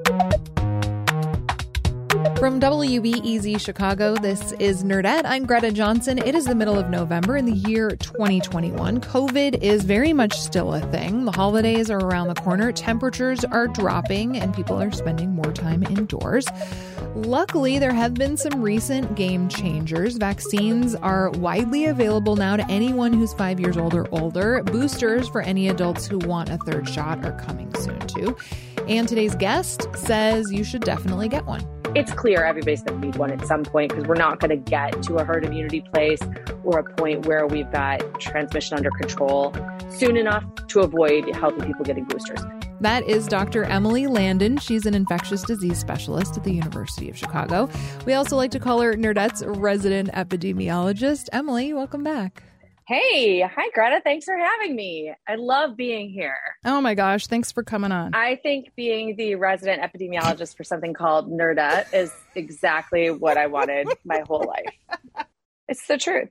From WBEZ Chicago, this is Nerdette. I'm Greta Johnson. It is the middle of November in the year 2021. COVID is very much still a thing. The holidays are around the corner. Temperatures are dropping and people are spending more time indoors. Luckily, there have been some recent game changers. Vaccines are widely available now to anyone who's 5 years old or older. Boosters for any adults who want a third shot are coming soon, too. And today's guest says you should definitely get one. It's clear everybody's going to need one at some point because we're not going to get to a herd immunity place or a point where we've got transmission under control soon enough to avoid healthy people getting boosters. That is Dr. Emily Landon. She's an infectious disease specialist at the University of Chicago. We also like to call her Nerdette's resident epidemiologist. Emily, welcome back. Hey, hi, Greta. Thanks for having me. I love being here. Oh my gosh, thanks for coming on. I think being the resident epidemiologist for something called Nerdette is exactly what I wanted my whole life. It's the truth.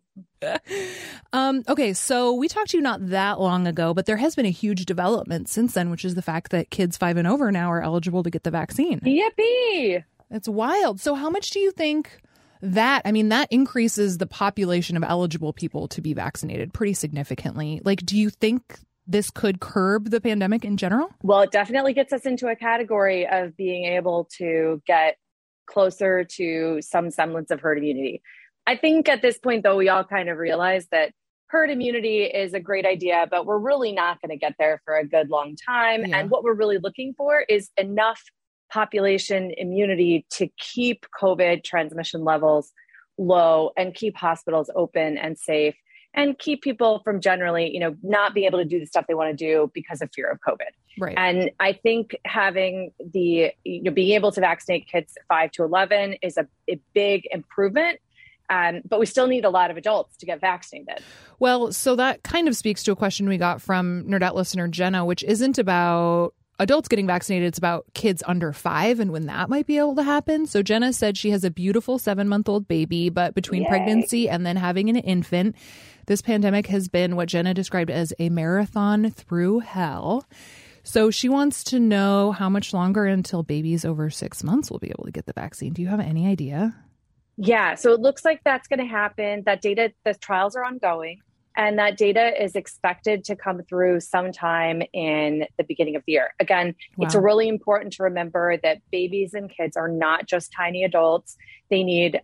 Okay, so we talked to you not that long ago, but there has been a huge development since then, which is the fact that kids 5 and over now are eligible to get the vaccine. Yippee! It's wild. So how much do you think that increases the population of eligible people to be vaccinated pretty significantly? Like, do you think this could curb the pandemic in general? Well, it definitely gets us into a category of being able to get closer to some semblance of herd immunity. I think at this point, though, we all kind of realize that herd immunity is a great idea, but we're really not going to get there for a good long time. Yeah. And what we're really looking for is enough population immunity to keep COVID transmission levels low and keep hospitals open and safe and keep people from generally, not being able to do the stuff they want to do because of fear of COVID. Right. And I think having being able to vaccinate kids 5 to 11 is a big improvement. But we still need a lot of adults to get vaccinated. Well, so that kind of speaks to a question we got from Nerdette listener Jenna, which isn't about adults getting vaccinated. It's about kids under 5 and when that might be able to happen. So Jenna said she has a beautiful 7-month-old baby, but between pregnancy and then having an infant, this pandemic has been what Jenna described as a marathon through hell. So she wants to know how much longer until babies over 6 months will be able to get the vaccine. Do you have any idea? Yeah, so it looks like that's going to happen. That data, the trials are ongoing. And that data is expected to come through sometime in the beginning of the year. Again, It's really important to remember that babies and kids are not just tiny adults. They need,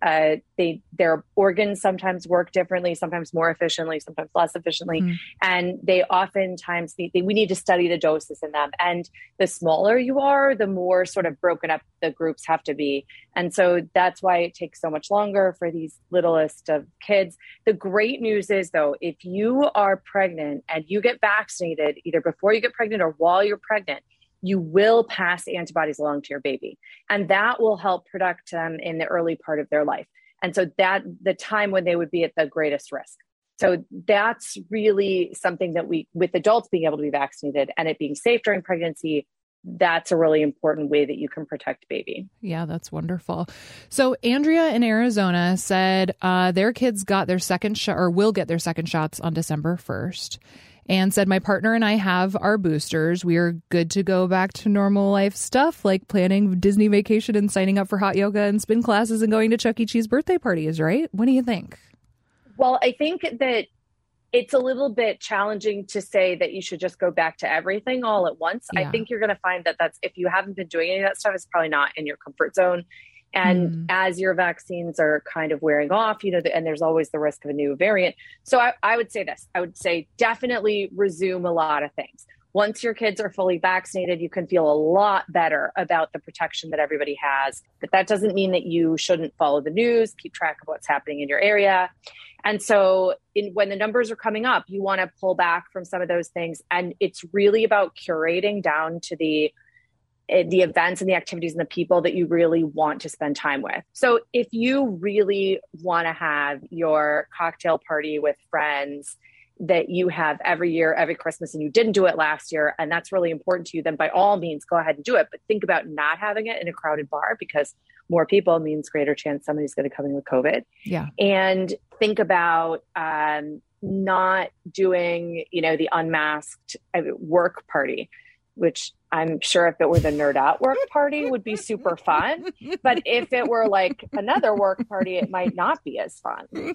their organs sometimes work differently, sometimes more efficiently, sometimes less efficiently. And they oftentimes, we need to study the doses in them. And the smaller you are, the more sort of broken up the groups have to be. And so that's why it takes so much longer for these littlest of kids. The great news is, though, if you are pregnant and you get vaccinated either before you get pregnant or while you're pregnant, you will pass antibodies along to your baby. And that will help protect them in the early part of their life. And so that the time when they would be at the greatest risk. So that's really something that with adults being able to be vaccinated and it being safe during pregnancy, that's a really important way that you can protect baby. Yeah, that's wonderful. So Andrea in Arizona said their kids got their second shot or will get their second shots on December 1st. And said, my partner and I have our boosters. We are good to go back to normal life stuff like planning Disney vacation and signing up for hot yoga and spin classes and going to Chuck E. Cheese birthday parties, right? What do you think? Well, I think that it's a little bit challenging to say that you should just go back to everything all at once. Yeah. I think you're going to find that if you haven't been doing any of that stuff, it's probably not in your comfort zone. And as your vaccines are kind of wearing off, and there's always the risk of a new variant. So I would say this. I would say definitely resume a lot of things. Once your kids are fully vaccinated, you can feel a lot better about the protection that everybody has. But that doesn't mean that you shouldn't follow the news, keep track of what's happening in your area. And so when the numbers are coming up, you want to pull back from some of those things. And it's really about curating down to the events and the activities and the people that you really want to spend time with. So if you really want to have your cocktail party with friends that you have every year, every Christmas, and you didn't do it last year, and that's really important to you, then by all means, go ahead and do it. But think about not having it in a crowded bar, because more people means greater chance somebody's going to come in with COVID. Yeah. And think about not doing, the unmasked work party. which I'm sure if it were the Nerd Out work party would be super fun. But if it were like another work party, it might not be as fun.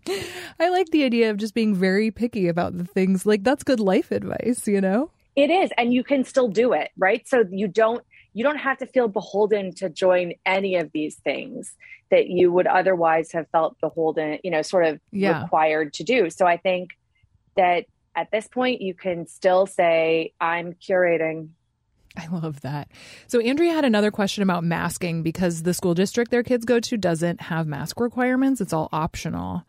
I like the idea of just being very picky about the things. Like, that's good life advice, you know? It is. And you can still do it, right? So you don't have to feel beholden to join any of these things that you would otherwise have felt beholden, sort of required to do. So I think that at this point, you can still say, I'm curating. I love that. So Andrea had another question about masking because the school district their kids go to doesn't have mask requirements. It's all optional.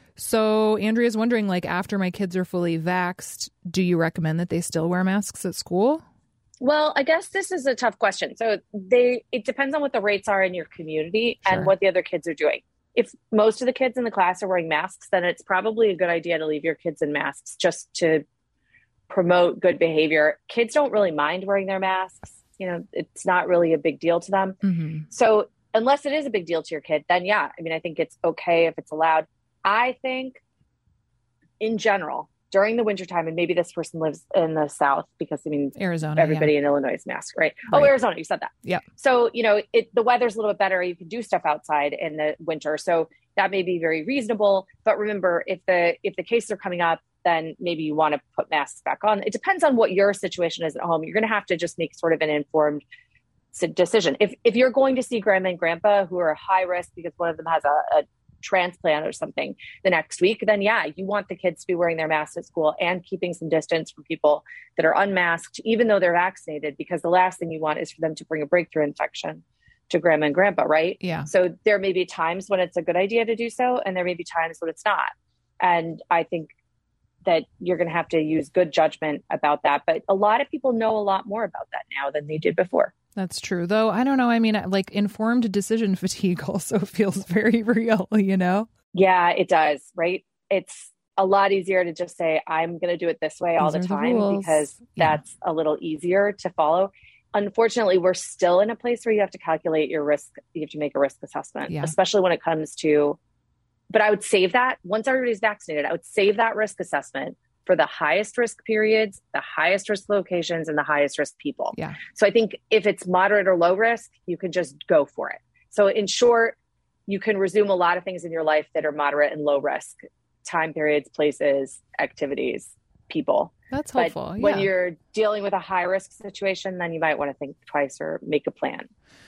So Andrea's wondering, like, after my kids are fully vaxxed, do you recommend that they still wear masks at school? Well, I guess this is a tough question. So it depends on what the rates are in your community and what the other kids are doing. If most of the kids in the class are wearing masks, then it's probably a good idea to leave your kids in masks just to promote good behavior. Kids don't really mind wearing their masks. It's not really a big deal to them. Mm-hmm. So unless it is a big deal to your kid, then I think it's okay if it's allowed. I think in general, during the wintertime, and maybe this person lives in the South because Arizona, everybody in Illinois is masked, right? Oh, Arizona, you said that. Yeah. So, the weather's a little bit better. You can do stuff outside in the winter. So that may be very reasonable. But remember, if the cases are coming up, then maybe you want to put masks back on. It depends on what your situation is at home. You're going to have to just make sort of an informed decision. If you're going to see grandma and grandpa who are high risk because one of them has a transplant or something the next week, then you want the kids to be wearing their masks at school and keeping some distance from people that are unmasked, even though they're vaccinated, because the last thing you want is for them to bring a breakthrough infection to grandma and grandpa, right? Yeah. So there may be times when it's a good idea to do so, and there may be times when it's not. And I think that you're going to have to use good judgment about that. But a lot of people know a lot more about that now than they did before. That's true, though. I don't know. I mean, like, informed decision fatigue also feels very real, Yeah, it does, right? It's a lot easier to just say, I'm going to do it this way all the time because that's a little easier to follow. Unfortunately, we're still in a place where you have to calculate your risk. You have to make a risk assessment, especially when it comes to, but I would save that once everybody's vaccinated. I would save that risk assessment for the highest risk periods, the highest risk locations, and the highest risk people. Yeah. So I think if it's moderate or low risk, you can just go for it. So in short, you can resume a lot of things in your life that are moderate and low risk: time periods, places, activities, people. That's helpful. But when you're dealing with a high risk situation, then you might want to think twice or make a plan.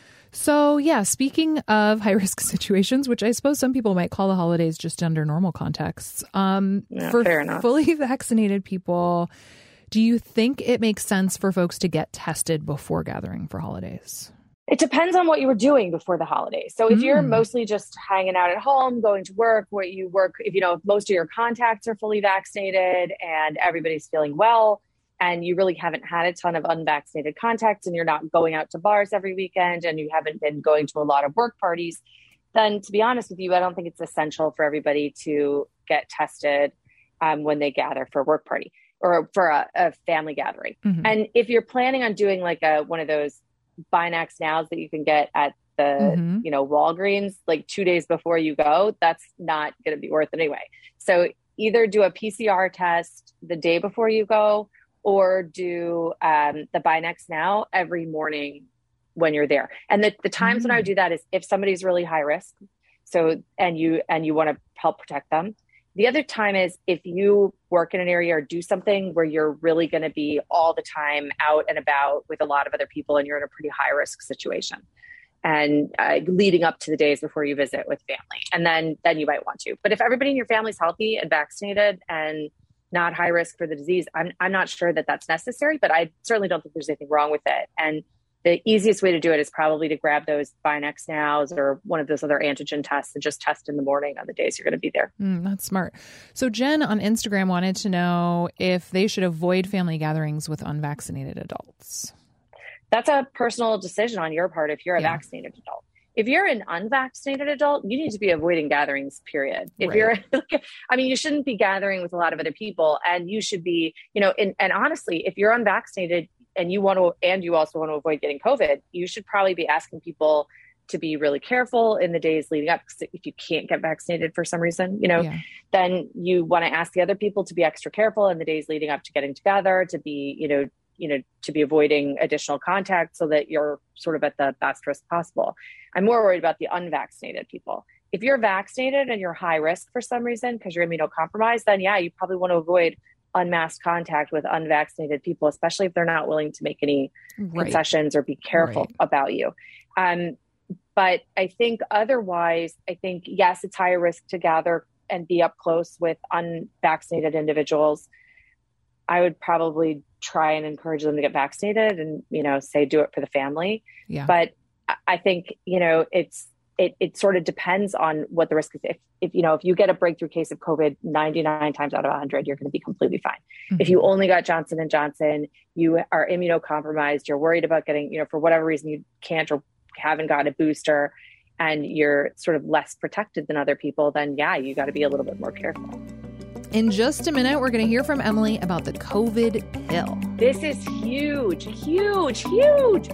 So, speaking of high-risk situations, which I suppose some people might call the holidays just under normal contexts, for fair enough. Fully vaccinated people, do you think it makes sense for folks to get tested before gathering for holidays? It depends on what you were doing before the holidays. So if you're mostly just hanging out at home, going to work, where you work, if most of your contacts are fully vaccinated and everybody's feeling well, and you really haven't had a ton of unvaccinated contacts, and you're not going out to bars every weekend, and you haven't been going to a lot of work parties, then to be honest with you, I don't think it's essential for everybody to get tested when they gather for a work party or for a family gathering. Mm-hmm. And if you're planning on doing like one of those Binax Nows that you can get at the Walgreens like 2 days before you go, that's not going to be worth it anyway. So either do a PCR test the day before you go, or do the Binax Now every morning when you're there. And the times when I would do that is if somebody's really high risk, and you want to help protect them. The other time is if you work in an area or do something where you're really going to be all the time out and about with a lot of other people, and you're in a pretty high risk situation, and leading up to the days before you visit with family. And then you might want to. But if everybody in your family's healthy and vaccinated and not high risk for the disease, I'm not sure that that's necessary, but I certainly don't think there's anything wrong with it. And the easiest way to do it is probably to grab those Binax Nows or one of those other antigen tests and just test in the morning on the days you're going to be there. That's smart. So Jen on Instagram wanted to know if they should avoid family gatherings with unvaccinated adults. That's a personal decision on your part if you're a vaccinated adult. If you're an unvaccinated adult, you need to be avoiding gatherings, period. If you're, you shouldn't be gathering with a lot of other people, and you should be, and honestly, if you're unvaccinated and you also want to avoid getting COVID, you should probably be asking people to be really careful in the days leading up. Because if you can't get vaccinated for some reason, then you want to ask the other people to be extra careful in the days leading up to getting together, to be, to be avoiding additional contact so that you're sort of at the best risk possible. I'm more worried about the unvaccinated people. If you're vaccinated and you're high risk for some reason because you're immunocompromised, then yeah, you probably want to avoid unmasked contact with unvaccinated people, especially if they're not willing to make any concessions or be careful about you. But I think otherwise, yes, it's higher risk to gather and be up close with unvaccinated individuals. I would probably try and encourage them to get vaccinated and, say, do it for the family. Yeah. But I think, it sort of depends on what the risk is. If you get a breakthrough case of COVID 99 times out of 100, you're going to be completely fine. Mm-hmm. If you only got Johnson & Johnson, you are immunocompromised, you're worried about getting, for whatever reason you can't or haven't got a booster, and you're sort of less protected than other people, then yeah, you got to be a little bit more careful. In just a minute, we're going to hear from Emily about the COVID pill. This is huge, huge, huge.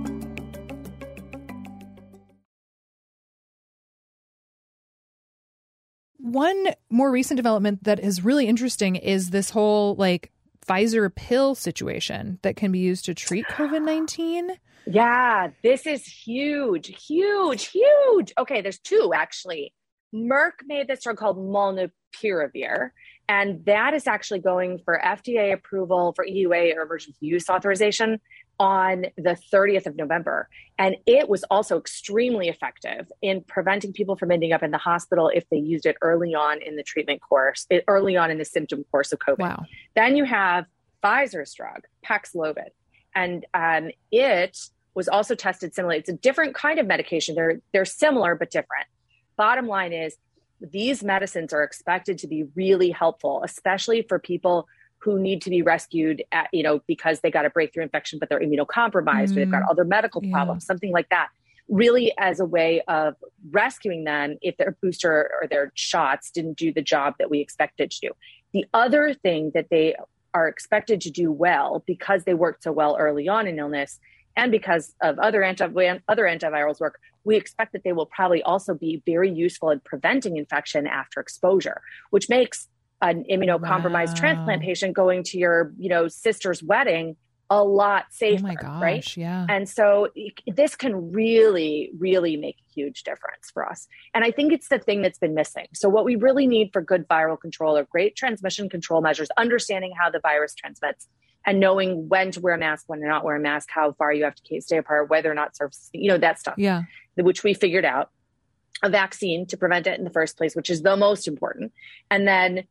One more recent development that is really interesting is this whole Pfizer pill situation that can be used to treat COVID-19. Yeah, this is huge, huge, huge. Okay, there's two actually. Merck made this drug called Molnupiravir, and that is actually going for FDA approval for EUA or emergency use authorization on the 30th of November. And it was also extremely effective in preventing people from ending up in the hospital if they used it early on in the treatment course, early on in the symptom course of COVID. Wow. Then you have Pfizer's drug, Paxlovid. And it was also tested similarly. It's a different kind of medication. They're similar, but different. Bottom line is these medicines are expected to be really helpful, especially for people who need to be rescued because they got a breakthrough infection, but they're immunocompromised, or they've got other medical problems, something like that. Really as a way of rescuing them if their booster or their shots didn't do the job that we expected to do. The other thing that they are expected to do well, because they worked so well early on in illness and because of other antivirals work, we expect that they will probably also be very useful in preventing infection after exposure, which makes an immunocompromised transplant patient going to your, sister's wedding a lot safer. Oh my gosh, right? Yeah. And so this can really, really make a huge difference for us. And I think it's the thing that's been missing. So what we really need for good viral control are great transmission control measures, understanding how the virus transmits and knowing when to wear a mask, when to not wear a mask, how far you have to stay apart, whether or not surfaces, that stuff, which we figured out. A vaccine to prevent it in the first place, which is the most important. And then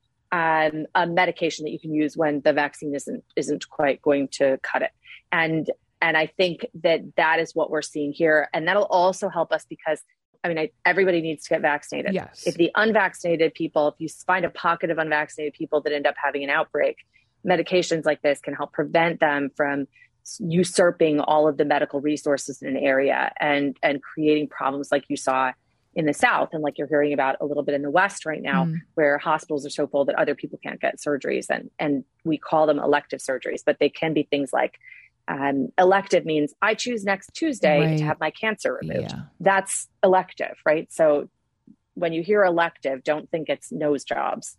a medication that you can use when the vaccine isn't quite going to cut it. And I think that is what we're seeing here. And that'll also help us because, everybody needs to get vaccinated. Yes. If the unvaccinated people, if you find a pocket of unvaccinated people that end up having an outbreak, medications like this can help prevent them from usurping all of the medical resources in an area and creating problems like you saw in the South and like you're hearing about a little bit in the West right now, where hospitals are so full that other people can't get surgeries. And we call them elective surgeries, but they can be things like elective means I choose next Tuesday to have my cancer removed. Yeah. That's elective, right? So when you hear elective, don't think it's nose jobs.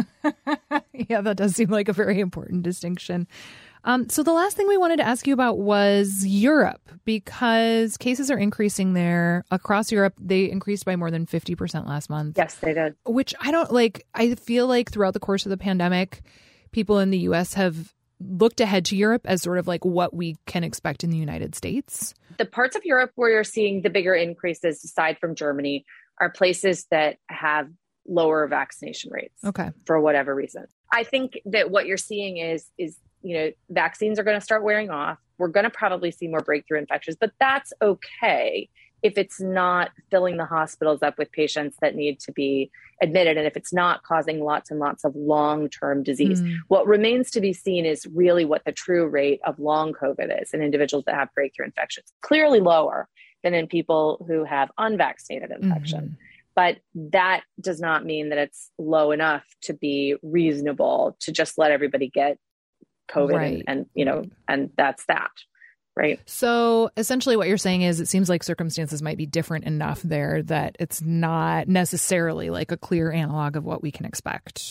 Yeah, that does seem like a very important distinction. So the last thing we wanted to ask you about was Europe, because cases are increasing there. Across Europe, they increased by more than 50% last month. Yes, they did. Which I feel like throughout the course of the pandemic, people in the U.S. have looked ahead to Europe as sort of like what we can expect in the United States. The parts of Europe where you're seeing the bigger increases, aside from Germany, are places that have lower vaccination rates. Okay. For whatever reason. I think that what you're seeing is vaccines are going to start wearing off. We're going to probably see more breakthrough infections, but that's okay if it's not filling the hospitals up with patients that need to be admitted, and if it's not causing lots and lots of long-term disease. What remains to be seen is really what the true rate of long COVID is in individuals that have breakthrough infections. Clearly lower than in people who have unvaccinated infection. But that does not mean that it's low enough to be reasonable to just let everybody get COVID and that's that. Right. So essentially what you're saying is it seems like circumstances might be different enough there that it's not necessarily like a clear analog of what we can expect.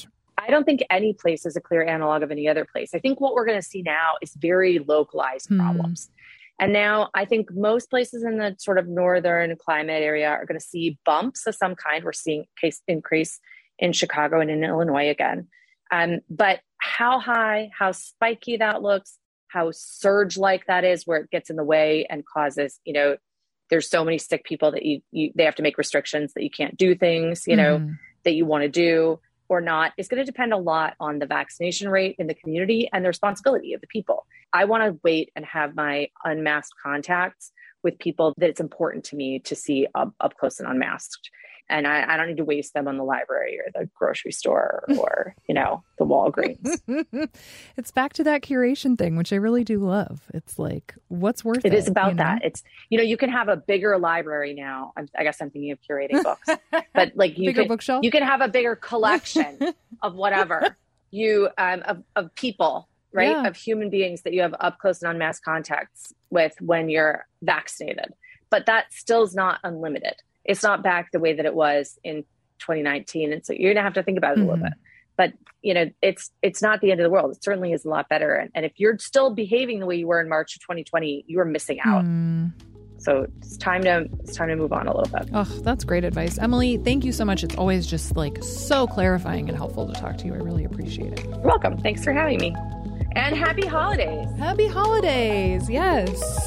I don't think any place is a clear analog of any other place. I think what we're going to see now is very localized problems. And now I think most places in the sort of northern climate area are going to see bumps of some kind. We're seeing case increase in Chicago and in Illinois again. But how high, how spiky that looks, how surge-like that is, where it gets in the way and causes, there's so many sick people that they have to make restrictions that you can't do things, that you want to do or not, is going to depend a lot on the vaccination rate in the community and the responsibility of the people. I want to wait and have my unmasked contacts with people that it's important to me to see up close and unmasked. And I don't need to waste them on the library or the grocery store or, the Walgreens. It's back to that curation thing, which I really do love. It's like, what's worth it? It is about that. It's, you can have a bigger library now. I guess I'm thinking of curating books, but like bookshelf? You can have a bigger collection of whatever of people, right? Yeah. Of human beings that you have up close and unmasked contacts with when you're vaccinated. But that still is not unlimited. It's not back the way that it was in 2019. And so you're going to have to think about it a little bit. But, it's not the end of the world. It certainly is a lot better. And if you're still behaving the way you were in March of 2020, you are missing out. So it's time to move on a little bit. Oh, that's great advice. Emily, thank you so much. It's always just like so clarifying and helpful to talk to you. I really appreciate it. You're welcome. Thanks for having me. And happy holidays. Happy holidays. Yes.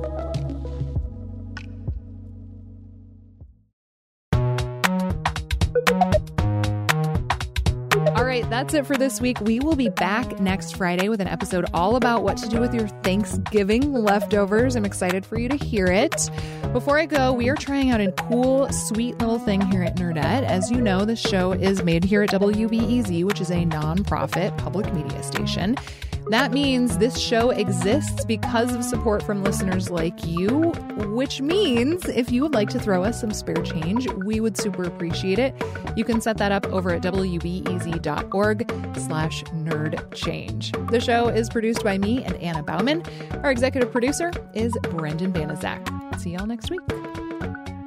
All right, that's it for this week. We will be back next Friday with an episode all about what to do with your Thanksgiving leftovers. I'm excited for you to hear it. Before I go, we are trying out a cool, sweet little thing here at Nerdette. As you know, the show is made here at WBEZ, which is a nonprofit public media station. That means this show exists because of support from listeners like you, which means if you would like to throw us some spare change, we would super appreciate it. You can set that up over at wbez.org/nerdchange. The show is produced by me and Anna Bauman. Our executive producer is Brendan Banaszak. See y'all next week.